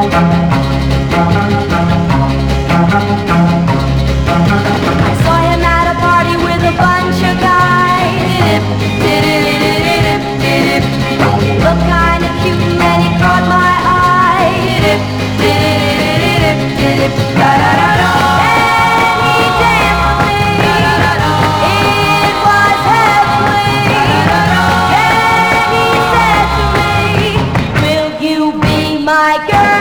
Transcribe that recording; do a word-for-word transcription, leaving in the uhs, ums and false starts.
I saw him at a party with a bunch of guys. He looked kinda cute and then he caught my eye. And he danced with me. It was heavenly. Then he said to me, will you be my girl?